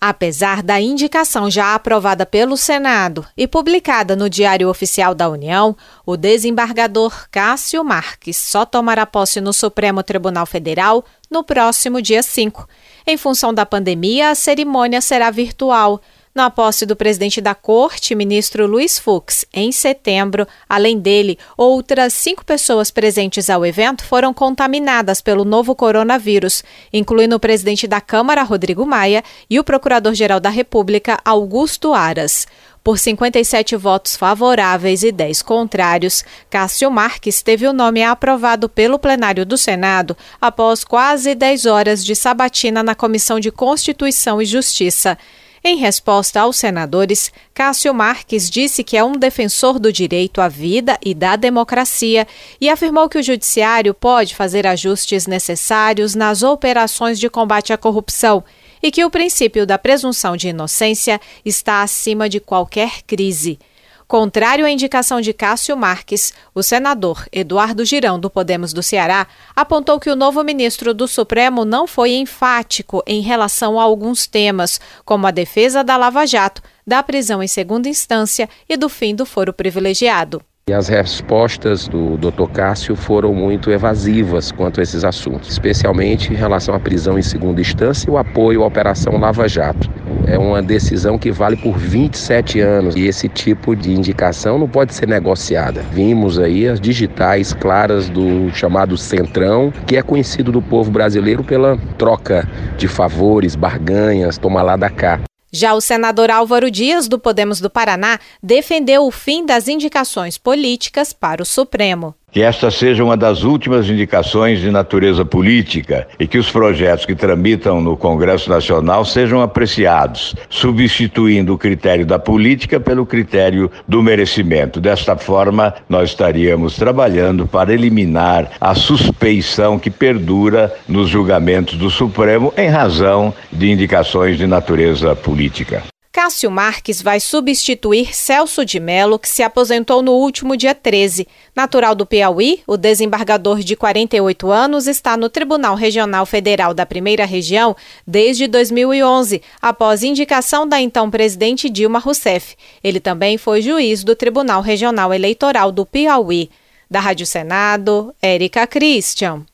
Apesar da indicação já aprovada pelo Senado e publicada no Diário Oficial da União, o desembargador Cássio Marques só tomará posse no Supremo Tribunal Federal no próximo dia 5. Em função da pandemia, a cerimônia será virtual. Na posse do presidente da Corte, ministro Luiz Fux, em setembro, além dele, outras 5 pessoas presentes ao evento foram contaminadas pelo novo coronavírus, incluindo o presidente da Câmara, Rodrigo Maia, e o procurador-geral da República, Augusto Aras. Por 57 votos favoráveis e 10 contrários, Cássio Marques teve o nome aprovado pelo plenário do Senado após quase 10 horas de sabatina na Comissão de Constituição e Justiça. Em resposta aos senadores, Cássio Marques disse que é um defensor do direito à vida e da democracia e afirmou que o judiciário pode fazer ajustes necessários nas operações de combate à corrupção e que o princípio da presunção de inocência está acima de qualquer crise. Contrário à indicação de Cássio Marques, o senador Eduardo Girão, do Podemos do Ceará, apontou que o novo ministro do Supremo não foi enfático em relação a alguns temas, como a defesa da Lava Jato, da prisão em segunda instância e do fim do foro privilegiado. E as respostas do Dr. Cássio foram muito evasivas quanto a esses assuntos, especialmente em relação à prisão em segunda instância e o apoio à Operação Lava Jato. É uma decisão que vale por 27 anos e esse tipo de indicação não pode ser negociada. Vimos aí as digitais claras do chamado Centrão, que é conhecido do povo brasileiro pela troca de favores, barganhas, toma lá da cá. Já o senador Álvaro Dias, do Podemos do Paraná, defendeu o fim das indicações políticas para o Supremo. Que esta seja uma das últimas indicações de natureza política e que os projetos que tramitam no Congresso Nacional sejam apreciados, substituindo o critério da política pelo critério do merecimento. Desta forma, nós estaríamos trabalhando para eliminar a suspeição que perdura nos julgamentos do Supremo em razão de indicações de natureza política. Cássio Marques vai substituir Celso de Mello, que se aposentou no último dia 13. Natural do Piauí, o desembargador de 48 anos está no Tribunal Regional Federal da Primeira Região desde 2011, após indicação da então presidente Dilma Rousseff. Ele também foi juiz do Tribunal Regional Eleitoral do Piauí. Da Rádio Senado, Érica Christian.